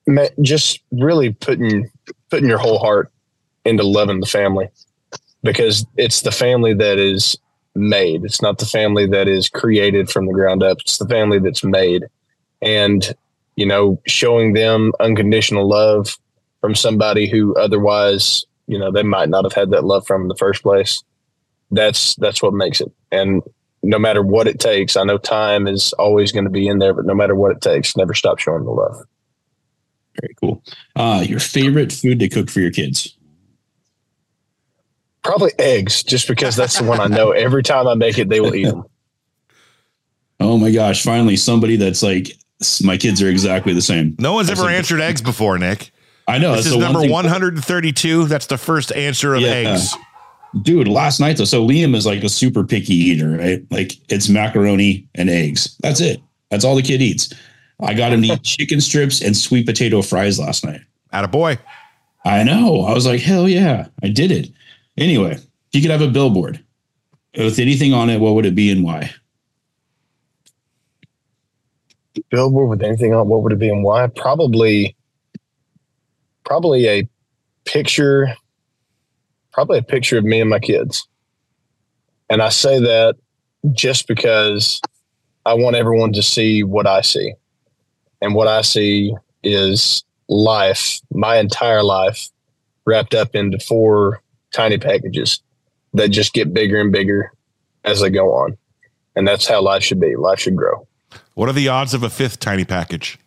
just really putting putting your whole heart into loving the family, because it's the family that is made. It's not the family that is created from the ground up. It's the family that's made. And, you know, showing them unconditional love from somebody who otherwise, you know, they might not have had that love from in the first place. That's, that's what makes it. And no matter what it takes, I know time is always going to be in there, but no matter what it takes, never stop showing the love. Very cool. Uh, your favorite food to cook for your kids? Probably eggs, just because that's the one I know every time I make it, they will eat them. Oh my gosh. Finally, somebody that's like, my kids are exactly the same. No one's I ever said- answered eggs before, Nick. I know. This that's is the number thing- one hundred thirty-two. That's the first answer of Yeah. eggs. Dude, last night though. So Liam is like a super picky eater, right? Like it's macaroni and eggs. That's it. That's all the kid eats. I got him to eat chicken strips and sweet potato fries last night. Attaboy. I know. I was like, hell yeah, I did it. Anyway, if you could have a billboard with anything on it, what would it be and why? Billboard with anything on, what would it be and why? Probably, probably a picture, probably a picture of me and my kids. And I say that just because I want everyone to see what I see. And what I see is life, my entire life, wrapped up into four tiny packages that just get bigger and bigger as they go on. And that's how life should be. Life should grow. What are the odds of a fifth tiny package?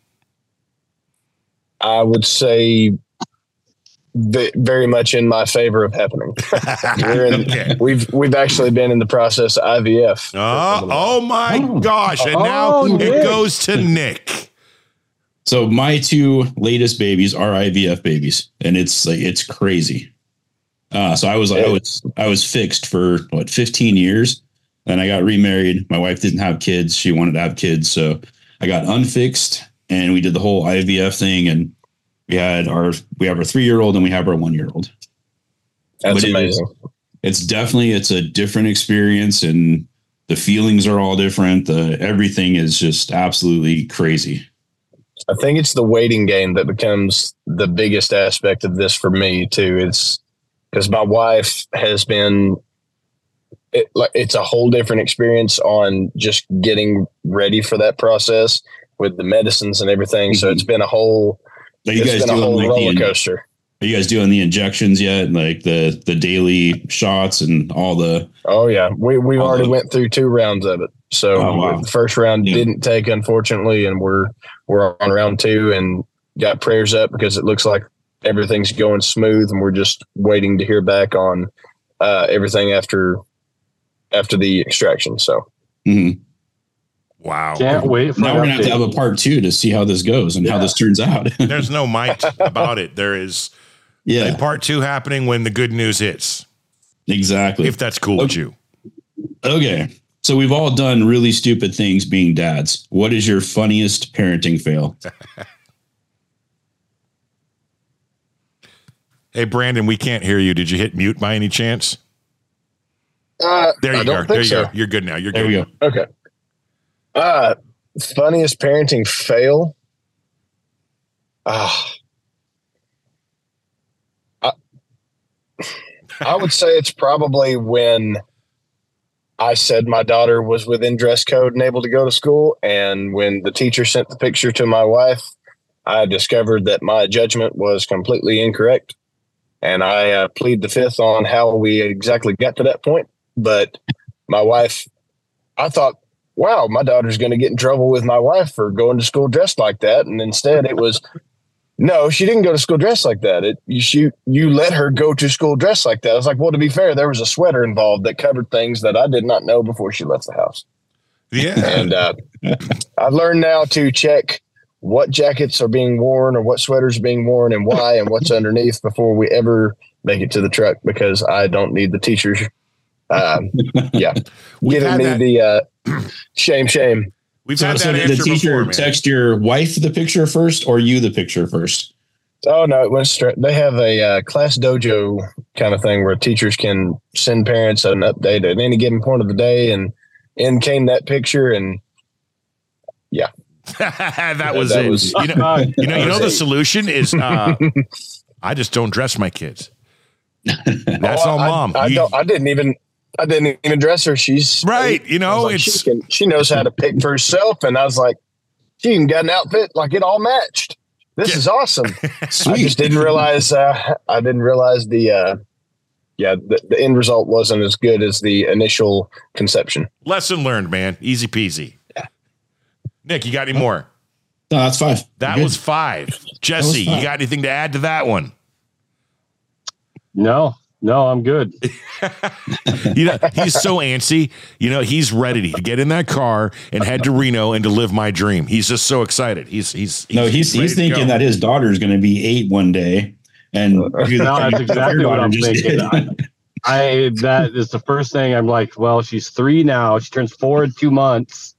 I would say v- very much in my favor of happening. We're in, Okay. We've we've actually been in the process of I V F. Oh, oh my Oh. gosh. And now Oh, it Nick. goes to Nick. So my two latest babies are I V F babies, and it's like it's crazy. Uh, so I was like, I was I was fixed for what fifteen years. Then I got remarried. My wife didn't have kids. She wanted to have kids, so I got unfixed, and we did the whole I V F thing. And we had our we have our three year old and we have our one year old. That's But it amazing. It's definitely it's a different experience, and the feelings are all different. The everything is just absolutely crazy. I think it's the waiting game that becomes the biggest aspect of this for me too. It's because my wife has been, it, like it's a whole different experience on just getting ready for that process with the medicines and everything. So Mhm. it's been a whole, Are you it's guys been a doing whole like roller the, coaster. Are you guys doing the injections yet? Like the the daily shots and all the Oh yeah, we we All already the- went through two rounds of it. So Oh, wow. the first round Yeah. didn't take, unfortunately, and we're we're on round two and got prayers up because it looks like everything's going smooth, and we're just waiting to hear back on uh, everything after after the extraction. So Mhm. Wow. Can't wait for Now an we're gonna have to update. have a part two to see how this goes and how Yeah. this turns out. There's no might about it. There is a Yeah, part two happening when the good news hits, exactly. if that's cool with you. Okay. So we've all done really stupid things being dads. What is your funniest parenting fail? Hey, Brandon, we can't hear you. Did you hit mute by any chance? uh, There I you don't go. think There you so. go. You're good now. You're There good. we go. Okay. Uh, funniest parenting fail. Ah. I, I would say it's probably when I said my daughter was within dress code and able to go to school. And when the teacher sent the picture to my wife, I discovered that my judgment was completely incorrect. And I uh, plead the fifth on how we exactly got to that point. But my wife, I thought, wow, my daughter's going to get in trouble with my wife for going to school dressed like that. And instead it was, no, she didn't go to school dressed like that. It, you, she, you let her go to school dressed like that. I was like, well, to be fair, there was a sweater involved that covered things that I did not know before she left the house. Yeah. And uh, I've learned now to check what jackets are being worn or what sweaters are being worn and why and what's underneath before we ever make it to the truck, because I don't need the teachers. Um, yeah. We've Giving had me that- the uh, shame, shame. We've So, had so that did the answer teacher before, man. text your wife the picture first or you the picture first? Oh no, it went straight. They have a uh, class dojo kind of thing where teachers can send parents an update at any given point of the day, and in came that picture, and that was that it. was- you know, you know, you know the it. solution is uh, I just don't dress my kids. That's Oh, all, I- mom. I, You- don't. I didn't even. I didn't even dress her. She's Right, you know, I was like, it's- she, can, she knows how to pick for herself, and I was like, she even got an outfit like it all matched. This Yeah. is awesome. I Sweet. just didn't realize. Uh, I didn't realize the. Uh, yeah, the, the end result wasn't as good as the initial conception. lesson learned, man. Easy peasy. Nick, you got any more? No, that's five. That Good. was five. Jesse, five. you got anything to add to that one? No, no, I'm good. You know, he's so antsy. You know, he's ready to get in that car and head to Reno and to live my dream. He's just so excited. He's he's, he's no, he's ready he's to thinking go. that his daughter's going to be eight one day, and do the No, thing that's that exactly your what daughter I'm just thinking. did. I that is the first thing I'm like, well, she's three now. She turns four in two months.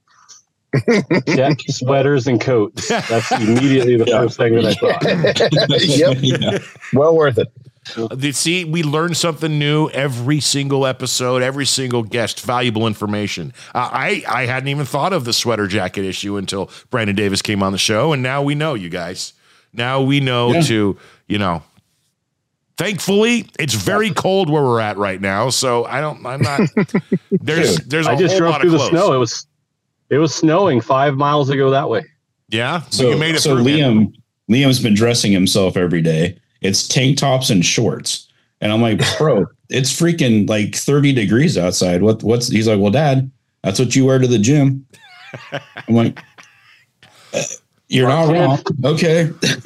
Check sweaters and coats. That's immediately the first thing that I thought. Yep. Yeah. Well worth it. Uh, See, we learn something new every single episode, every single guest, valuable information. Uh, I, I hadn't even thought of the sweater jacket issue until Brandon Davis came on the show. And now we know, you guys. Now we know Yeah. to, you know, thankfully, it's very cold where we're at right now. So I don't, I'm not, there's, there's a I just whole drove lot through of the clothes. snow. It was it was snowing five miles ago that way. Yeah. So, you made it so through, man. Liam, Liam's been dressing himself every day. It's tank tops and shorts, and I'm like, bro, it's freaking like thirty degrees outside. What? What's? He's like, well, Dad, that's what you wear to the gym. I'm like, "Uh, you're not wrong. Okay.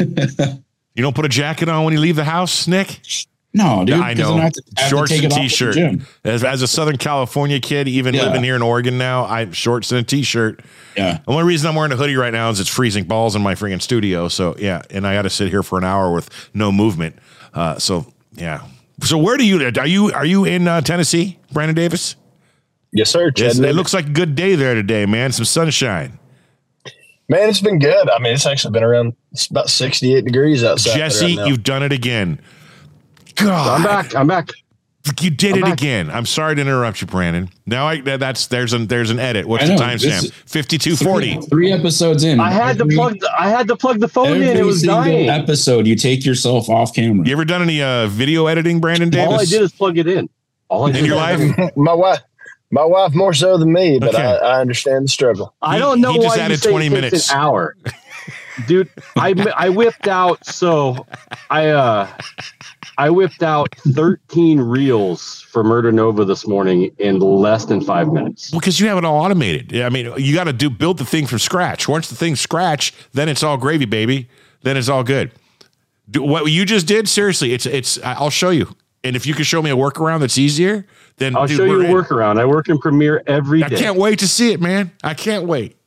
You don't put a jacket on when you leave the house, Nick? No, dude. I 'cause then know. have to- I have to Shorts take and it off at the t-shirt. gym. As, as a Southern California kid, even Yeah. living here in Oregon now, I shorts and a t-shirt. Yeah. The only reason I'm wearing a hoodie right now is it's freezing balls in my freaking studio. So yeah, and I got to sit here for an hour with no movement. Uh, so yeah. So where do you are you are you in uh, Tennessee, Brandon Davis? Yes, sir. Yes, Chattanooga. it looks like a good day there today, man. Some sunshine. Man, it's been good. I mean, it's actually been around it's about sixty-eight degrees outside. Jesse, right now. you've done it again. God, I'm back. I'm back. You did I'm it back. again. I'm sorry to interrupt you, Brandon. Now I that, that's there's an there's an edit. What's I the know, timestamp? this- fifty-two forty. Three, three episodes in. I had to Every- plug. The, I had to plug the phone Every in. It was single dying. episode, you take yourself off camera. You ever done any uh, video editing, Brandon Davis? All I did is plug it in. All I did in your was- life? my wife, my wife more so than me, but Okay. I, I understand the struggle. I He- don't know he just why added you say twenty it takes minutes. an hour, dude. I I whipped out. So I uh I whipped out thirteen reels for Murder Nova this morning in less than five minutes. Because you have it all automated. Yeah, I mean, you got to do build the thing from scratch. Once the thing's scratch, then it's all gravy, baby. Then it's all good. Do, what you just did, seriously, it's it's. I'll show you. And if you can show me a workaround that's easier, then I'll dude, show you we're a in. workaround. I work in Premiere every I day. can't wait to see it, man. I can't wait.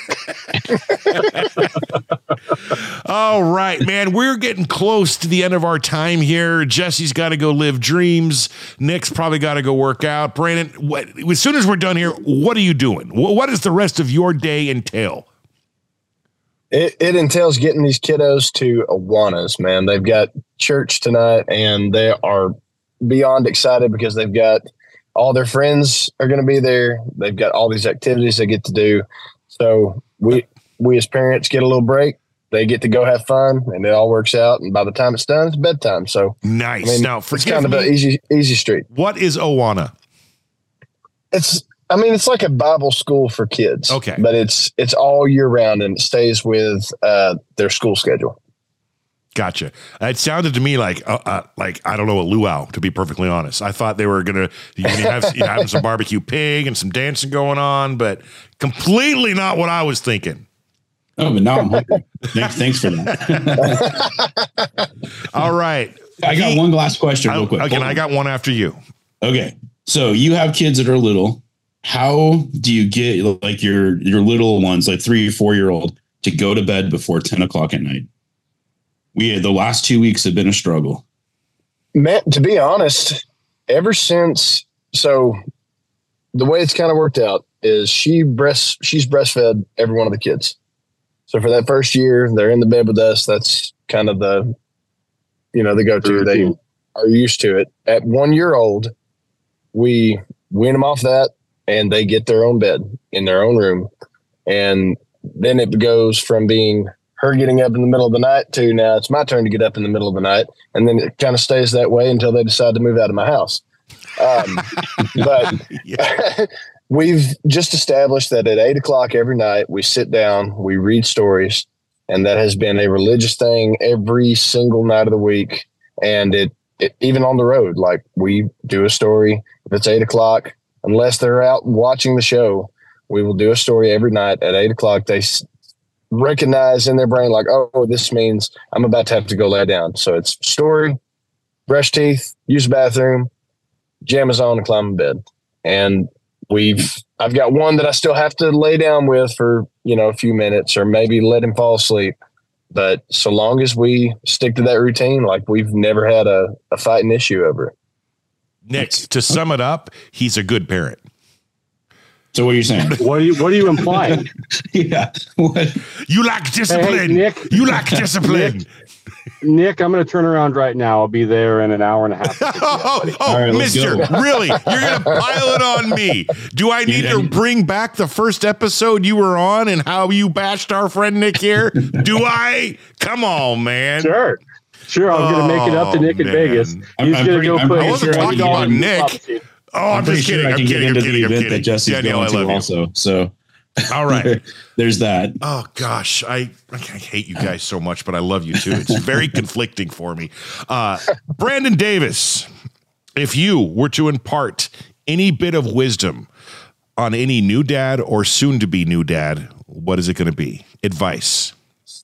All right, man. We're getting close to the end of our time here. Jesse's got to go live dreams. Nick's probably got to go work out. Brandon, what, as soon as we're done here, what are you doing? What, what does the rest of your day entail? It, it entails getting these kiddos to Awanas, man. They've got church tonight, and they are beyond excited because they've got all their friends are going to be there. They've got all these activities they get to do. So we we as parents get a little break. They get to go have fun, and it all works out. And by the time it's done, it's bedtime. So Nice. I mean, now, it's forgive kind of me. an easy easy street. What is Awana? It's I mean, it's like a Bible school for kids. Okay. But it's it's all year round, and it stays with uh, their school schedule. Gotcha. It sounded to me like, uh, uh, like I don't know, a luau. To be perfectly honest, I thought they were gonna you know, have you having some barbecue pig and some dancing going on, but completely not what I was thinking. Oh, but now I'm hungry. thanks, thanks for that. All right, I got He- one last question, real quick. Again, Hold I on. got one after you. Okay, so you have kids that are little. How do you get like your your little ones, like three or four year old, to go to bed before ten o'clock at night? We the last two weeks have been a struggle. Man, to be honest, ever since so the way it's kind of worked out is she breast she's breastfed every one of the kids. So for that first year, they're in the bed with us. That's kind of the you know the go to. They Routine. are used to it. At one year old, we wean them off that, and they get their own bed in their own room. And then it goes from being her getting up in the middle of the night to now it's my turn to get up in the middle of the night. And then it kind of stays that way until they decide to move out of my house. Um, but we've just established that at eight o'clock every night, we sit down, we read stories, and that has been a religious thing every single night of the week. And it, it even on the road, like we do a story. If it's eight o'clock, unless they're out watching the show, we will do a story every night at eight o'clock. They recognize in their brain, like, oh, this means I'm about to have to go lay down. So it's story, brush teeth, use the bathroom, pajamas on, and climb in bed. And we've, I've got one that I still have to lay down with for, you know, a few minutes or maybe let him fall asleep. But so long as we stick to that routine, like we've never had a, a fighting issue over it. Nick, to sum it up, he's a good parent. So what are you saying? What are you What are you implying? yeah. What? You lack discipline. Hey, Nick. You lack discipline. Nick, Nick, I'm going to turn around right now. I'll be there in an hour and a half. oh, you, oh right, Mister, go. Really? You're going to pile it on me? Do I need Yeah. to bring back the first episode you were on and how you bashed our friend Nick here? Do I? Come on, man. Sure. Sure, I'm going to make it up to Nick in Oh, Vegas. man. I'm- He's I'm going to pretty- go I'm put pretty I wasn't sure I talking can about get Nick. Oh, I'm, pretty just sure kidding. I I'm can kidding. get I'm into kidding. the I'm event kidding. that Jesse's Danielle, I going to love you. also. So All right. there's that. Oh gosh, I, I hate you guys so much, but I love you too. It's very conflicting for me. Uh, Brandon Davis, if you were to impart any bit of wisdom on any new dad or soon to be new dad, what is it going to be? Advice.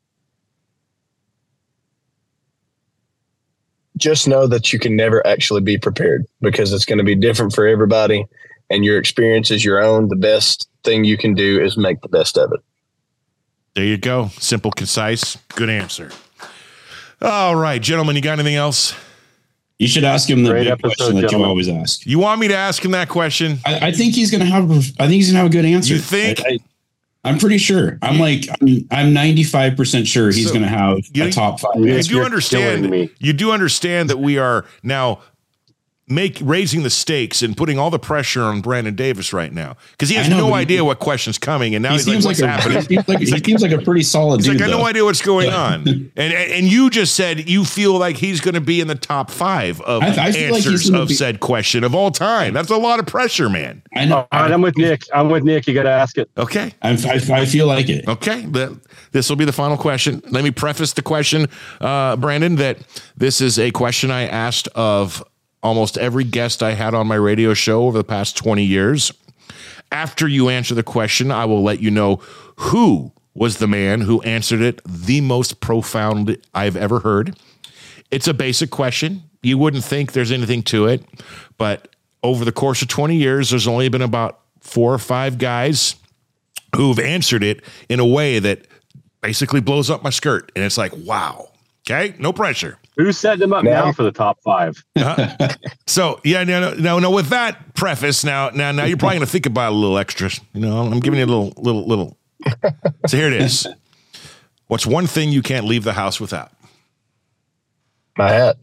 Just know that you can never actually be prepared because it's going to be different for everybody and your experience is your own. The best thing you can do is make the best of it. There you go. Simple, concise, good answer. All right, gentlemen, you got anything else? You should ask him the Great big episode, question that gentlemen. you always ask. You want me to ask him that question? I, I think he's going to have. I think he's going to have a good answer. You think? I, am pretty sure. I'm like. I'm, I'm ninety-five percent sure he's So, going to have you- a top five. You answer. do You're understand. killing me. You do understand that we are now make raising the stakes and putting all the pressure on Brandon Davis right now because he has I know, no but he- idea what question's coming, and now He he's like, seems "What's like a, happening?" he seems like, he seems like a pretty solid He's dude. like, "I have no though. idea what's going on," and, and and you just said you feel like he's going to be in the top five of I- I feel like he's answers gonna of be- said question of all time. That's a lot of pressure, man. I know. All right, I'm with Nick. I'm with Nick. You got to ask it. Okay. I'm, I, I feel like it. Okay, the, this will be the final question. Let me preface the question, uh, Brandon, that this is a question I asked of almost every guest I had on my radio show over the past twenty years. After you answer the question, I will let you know who was the man who answered it the most profound I've ever heard. It's a basic question. You wouldn't think there's anything to it, but over the course of twenty years, there's only been about four or five guys who've answered it in a way that basically blows up my skirt. And it's like, wow. Okay. No pressure. Who's setting him up Now- now for the top five? So yeah, no, no, no, no. With that preface, now, now, now you're probably going to think about a little extra. You know, I'm giving you a little, little, little. So here it is. What's one thing you can't leave the house without? My hat.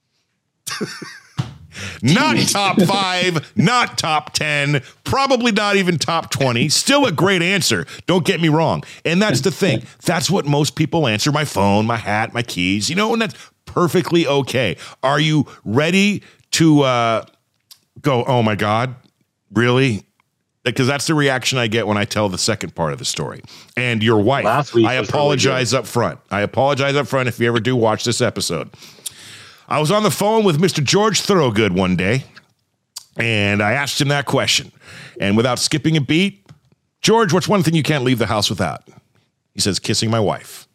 Not top five, not top ten, probably not even top twenty. Still a great answer. Don't get me wrong. And that's the thing. That's what most people answer. My phone, my hat, my keys, you know, and that's perfectly okay. Are you ready to uh, go, oh my God, really? Because that's the reaction I get when I tell the second part of the story. And your wife, Last week I was apologize up front. I apologize up front if you ever do watch this episode. I was on the phone with Mister George Thorogood one day, and I asked him that question. And without skipping a beat, George, what's one thing you can't leave the house without? He says, kissing my wife.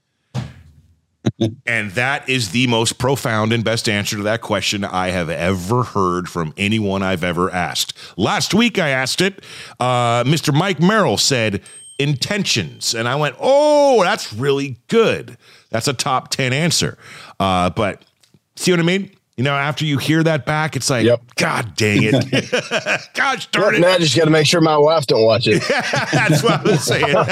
And that is the most profound and best answer to that question I have ever heard from anyone I've ever asked. Last week I asked it. Uh, Mister Mike Merrill said intentions. And I went, oh, that's really good. That's a top ten answer. Uh, but see what I mean? You know, after you hear that back, it's like, yep. God dang it. Gosh darn it. Now I just got to make sure my wife don't watch it. That's what I was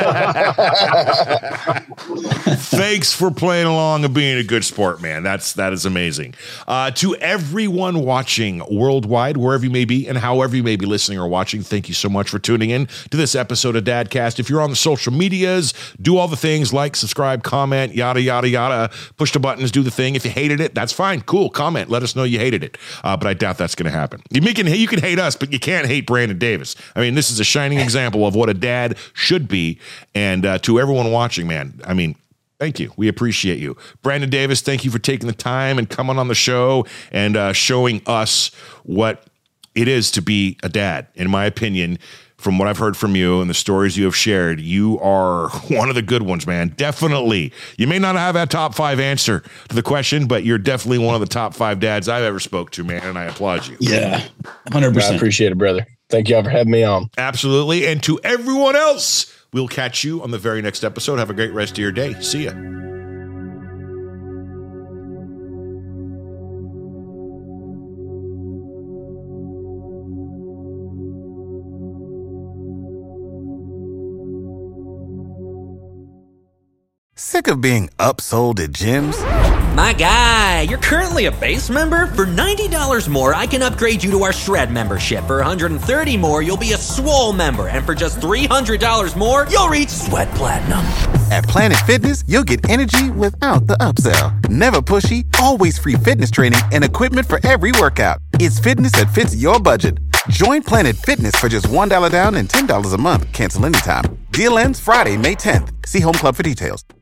saying. Thanks for playing along and being a good sport, man. That's, that is amazing. Uh, to everyone watching worldwide, wherever you may be and however you may be listening or watching, thank you so much for tuning in to this episode of Dadcast. If you're on the social medias, do all the things, like, subscribe, comment, yada, yada, yada. Push the buttons, do the thing. If you hated it, that's fine. Cool. Comment. Let us know you hated it. Uh, but I doubt that's going to happen. You can, you can hate us, but you can't hate Brandon Davis. I mean, this is a shining example of what a dad should be. And uh, to everyone watching, man, I mean, thank you. We appreciate you. Brandon Davis, thank you for taking the time and coming on the show and uh, showing us what it is to be a dad. In my opinion, from what I've heard from you and the stories you have shared, you are one of the good ones, man. Definitely. You may not have that top five answer to the question, but you're definitely one of the top five dads I've ever spoke to, man, and I applaud you. Yeah, one hundred percent. I appreciate it, brother. Thank y'all for having me on. Absolutely. And to everyone else, we'll catch you on the very next episode. Have a great rest of your day. See ya. Sick of being upsold at gyms? My guy, you're currently a base member? For ninety dollars more, I can upgrade you to our Shred membership. For one hundred thirty dollars more, you'll be a Swole member. And for just three hundred dollars more, you'll reach Sweat Platinum. At Planet Fitness, you'll get energy without the upsell. Never pushy, always free fitness training and equipment for every workout. It's fitness that fits your budget. Join Planet Fitness for just one dollar down and ten dollars a month. Cancel anytime. Deal ends Friday, May tenth. See Home Club for details.